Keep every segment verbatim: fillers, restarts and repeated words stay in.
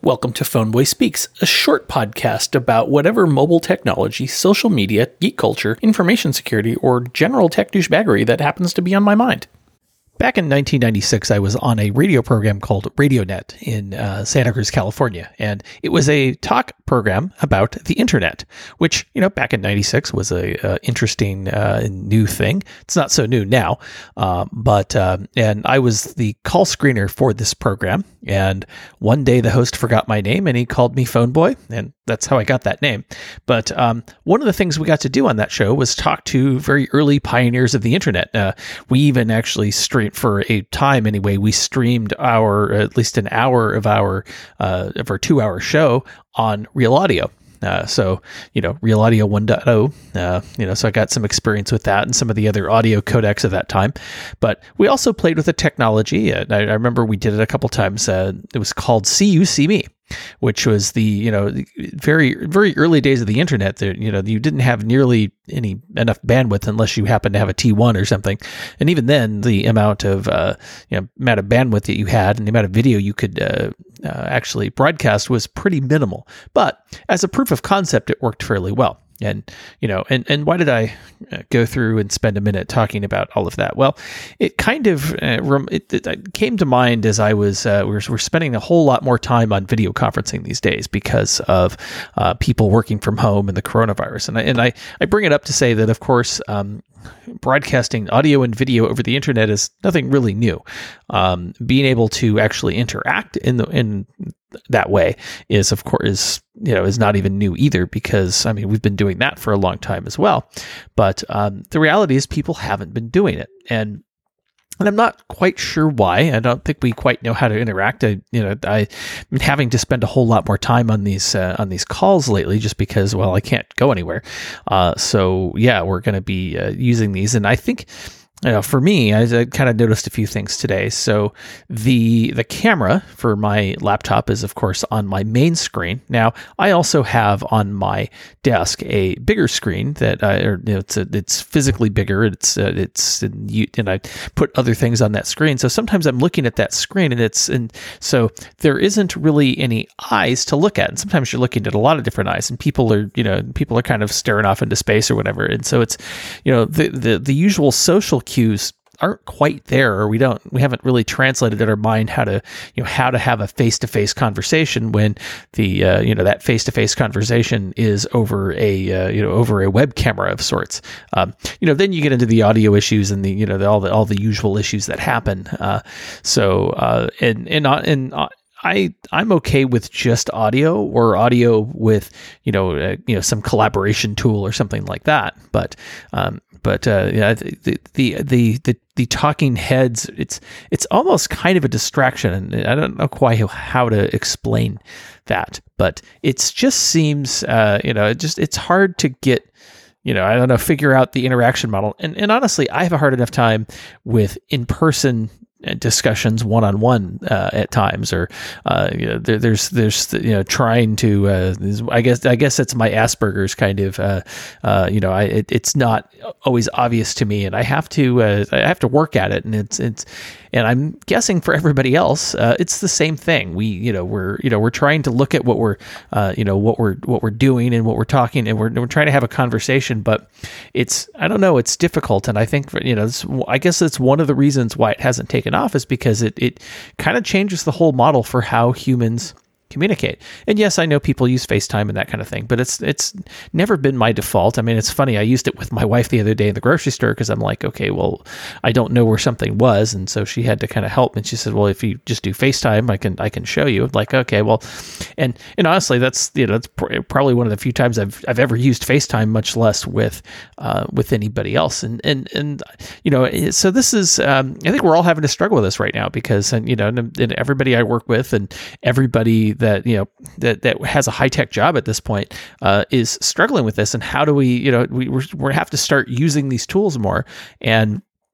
Welcome to Phoneboy Speaks, a short podcast about whatever mobile technology, social media, geek culture, information security, or general tech douchebaggery that happens to be on my mind. Back in nineteen ninety-six, I was on a radio program called RadioNet in uh, Santa Cruz, California, and it was a talk program about the internet, which, you know, back in ninety-six was a uh, interesting uh, new thing. It's not so new now, um, but um, and I was the call screener for this program, and one day the host forgot my name and he called me Phoneboy, and that's how I got that name. But um, one of the things we got to do on that show was talk to very early pioneers of the internet. Uh, we even actually streamed, for a time anyway, we streamed our, at least an hour of our, uh, of our two hour show on Real Audio. Uh, so, you know, Real Audio one point oh, uh, you know, so I got some experience with that and some of the other audio codecs of that time. But we also played with the technology. Uh, I, I remember we did it a couple times. Uh, it was called See You, See Me, which was the, you know, very, very early days of the internet. That, you know, you didn't have nearly any enough bandwidth unless you happened to have a T one or something. And even then, the amount of, uh, you know, amount of bandwidth that you had and the amount of video you could uh, uh, actually broadcast was pretty minimal. But as a proof of concept, it worked fairly well. And, you know, and, and why did I go through and spend a minute talking about all of that? Well, it kind of uh, rem- it, it came to mind as I was, uh, we're, we're spending a whole lot more time on video conferencing these days because of uh, people working from home and the coronavirus. And I, and I, I bring it up to say that, of course, um, broadcasting audio and video over the internet is nothing really new. Um, being able to actually interact in the, in that way is, of course, is, you know, is not even new either, because, I mean, we've been doing that for a long time as well. But um, the reality is people haven't been doing it. And And I'm not quite sure why. I don't think we quite know how to interact. I, you know, I've been having to spend a whole lot more time on these uh, on these calls lately, just because, well, I can't go anywhere. Uh, so yeah, we're going to be uh, using these, and I think, you know, for me, I, I kind of noticed a few things today. So the the camera for my laptop is, of course, on my main screen. Now, I also have on my desk a bigger screen that, I, or you know, it's a, it's physically bigger. It's uh, it's and, you, and I put other things on that screen. So sometimes I'm looking at that screen, and it's and so there isn't really any eyes to look at. And sometimes you're looking at a lot of different eyes, and people are you know people are kind of staring off into space or whatever. And so it's you know the the the usual social cues aren't quite there, or we don't, we haven't really translated in our mind how to, you know, how to have a face-to-face conversation when the, uh, you know, that face-to-face conversation is over a, uh, you know, over a web camera of sorts. Um, you know, then you get into the audio issues and the, you know, the, all the, all the usual issues that happen. Uh, so, uh, and, and, uh, and, uh, I I'm okay with just audio or audio with you know uh, you know some collaboration tool or something like that. But um, but uh, yeah, the, the the the the talking heads, it's it's almost kind of a distraction, and I don't know quite how to explain that. But it just seems uh, you know it just it's hard to get. You know, I don't know, figure out the interaction model. And and honestly, I have a hard enough time with in-person discussions one-on-one uh, at times, or uh, you know, there, there's there's you know trying to uh, I guess I guess it's my Asperger's kind of uh, uh, you know I it, it's not always obvious to me, and I have to uh, I have to work at it, and it's it's and I'm guessing for everybody else uh, it's the same thing. We you know we're you know we're trying to look at what we're uh, you know what we're what we're doing and what we're talking, and we're we're trying to have a conversation, but it's I don't know it's difficult, and I think you know it's, I guess it's one of the reasons why it hasn't taken off is because it, it kind of changes the whole model for how humans communicate. And yes, I know people use FaceTime and that kind of thing, but it's it's never been my default. I mean, it's funny. I used it with my wife the other day in the grocery store because I'm like, okay, well, I don't know where something was, and so she had to kind of help. And she said, well, if you just do FaceTime, I can I can show you. I'm like, okay, well, and and honestly, that's you know that's pr- probably one of the few times I've I've ever used FaceTime, much less with uh, with anybody else. And and and you know, so this is um, I think we're all having to struggle with this right now because and you know and, and everybody I work with and everybody that you know that that has a high tech job at this point uh, is struggling with this. And how do we you know we we're, we have to start using these tools more. And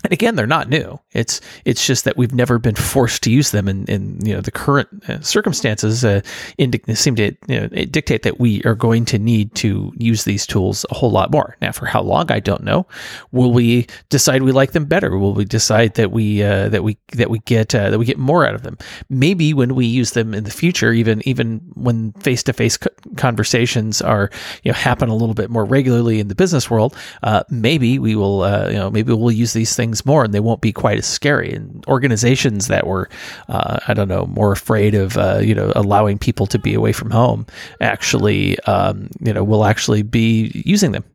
And again, they're not new. It's it's just that we've never been forced to use them, and in, in you know the current uh, circumstances uh, indi- seem to you know, dictate that we are going to need to use these tools a whole lot more. Now, for how long, I don't know. Will we decide we like them better? Will we decide that we uh, that we that we get uh, that we get more out of them? Maybe when we use them in the future, even even when face to face conversations are you know happen a little bit more regularly in the business world, uh, maybe we will uh, you know maybe we'll use these things more, and they won't be quite as scary. And organizations that were, uh, I don't know, more afraid of, uh, you know, allowing people to be away from home, actually, um, you know, will actually be using them.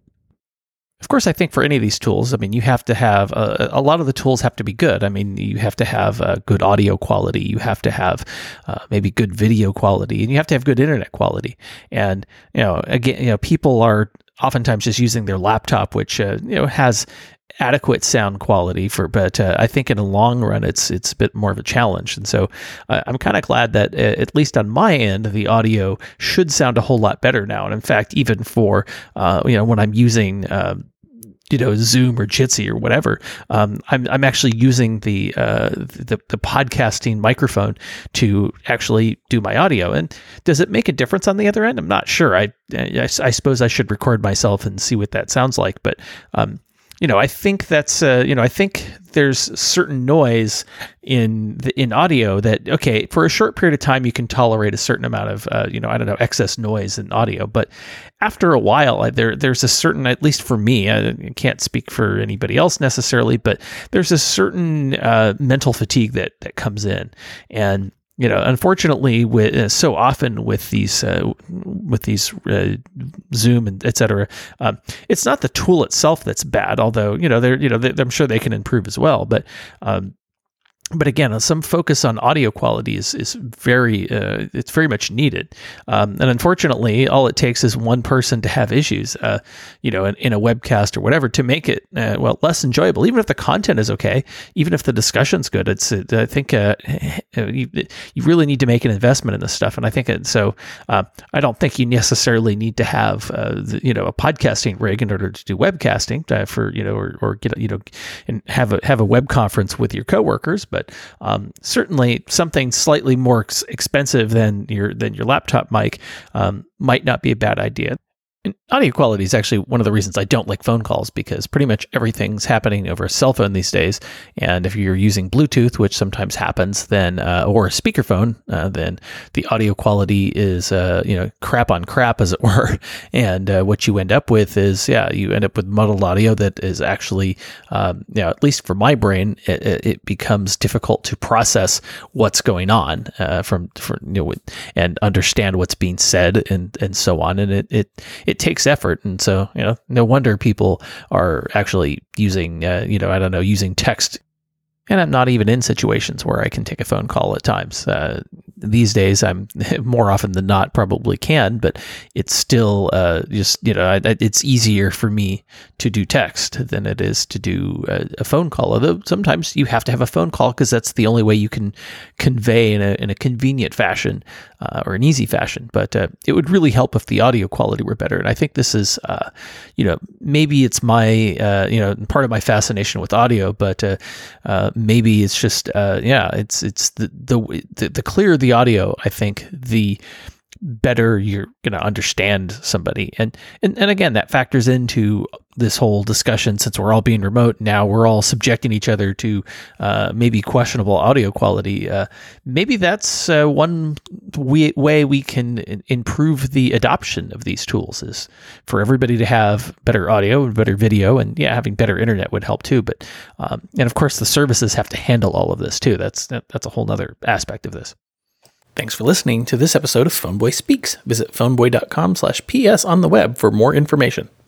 Of course, I think for any of these tools, I mean, you have to have uh, a lot of the tools have to be good. I mean, you have to have uh, good audio quality. You have to have uh, maybe good video quality, and you have to have good internet quality. And you know, again, you know, people are oftentimes just using their laptop, which uh, you know has adequate sound quality for, but uh, I think in the long run, it's it's a bit more of a challenge. And so uh, I'm kind of glad that uh, at least on my end, the audio should sound a whole lot better now. And in fact, even for uh, you know when I'm using uh, you know Zoom or Jitsi or whatever, um, I'm I'm actually using the, uh, the the podcasting microphone to actually do my audio. And does it make a difference on the other end? I'm not sure. I I, I suppose I should record myself and see what that sounds like, but. Um, You know, I think that's, uh, you know, I think there's certain noise in the, in audio that, okay, for a short period of time, you can tolerate a certain amount of, uh, you know, I don't know, excess noise in audio. But after a while, I, there there's a certain, at least for me, I can't speak for anybody else necessarily, but there's a certain uh, mental fatigue that that comes in. And you know, unfortunately, with uh, so often with these uh, with these uh, Zoom and et cetera, um, it's not the tool itself that's bad. Although you know, they're you know, they're, I'm sure they can improve as well. But um, but again, some focus on audio quality is is very uh, it's very much needed. Um, and unfortunately, all it takes is one person to have issues, uh, you know, in, in a webcast or whatever, to make it uh, well less enjoyable. Even if the content is okay, even if the discussion's good, it's it, I think uh, you you really need to make an investment in this stuff. And I think it, so. Uh, I don't think you necessarily need to have uh, the, you know a podcasting rig in order to do webcasting uh, for you know or, or get you know and have a have a web conference with your coworkers, but But um, certainly something slightly more ex- expensive than your than your laptop mic um, might not be a bad idea. And audio quality is actually one of the reasons I don't like phone calls, because pretty much everything's happening over a cell phone these days. And if you're using Bluetooth, which sometimes happens, then uh, or a speakerphone, uh, then the audio quality is uh, you know crap on crap, as it were. And uh, what you end up with is yeah, you end up with muddled audio that is actually um, you know, at least for my brain, it, it becomes difficult to process what's going on uh, from for, you know and understand what's being said and and so on. And it it It takes effort, and so you know, no wonder people are actually using, uh, you know, I don't know, using text. And I'm not even in situations where I can take a phone call at times. Uh, these days, I'm more often than not probably can, but it's still uh, just, you know, I, it's easier for me to do text than it is to do a, a phone call. Although sometimes you have to have a phone call because that's the only way you can convey in a, in a convenient fashion uh, or an easy fashion. But uh, it would really help if the audio quality were better. And I think this is, uh, you know, maybe it's my, uh, you know, part of my fascination with audio, but uh, uh, maybe it's just, uh, yeah, it's it's the, the the clearer the audio, I think, the better you're going to understand somebody. And, and and again, that factors into this whole discussion. Since we're all being remote now, we're all subjecting each other to uh, maybe questionable audio quality. Uh, maybe that's uh, one we, way we can improve the adoption of these tools, is for everybody to have better audio and better video. And yeah, having better internet would help too. But um, and of course, the services have to handle all of this too. That's that, that's a whole nother aspect of this. Thanks for listening to this episode of Phoneboy Speaks. Visit phoneboy dot com slash P S on the web for more information.